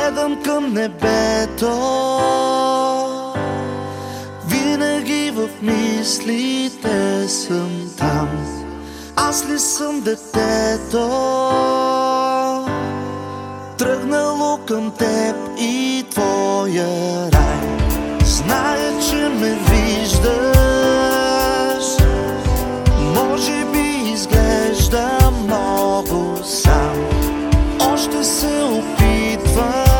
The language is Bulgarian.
Гледам към небето, винаги в мислите съм там. Аз ли съм детето, тръгнало към теб и твоя рай? Зная, че ме виждаш, може би изглежда много сам. Още се опитвам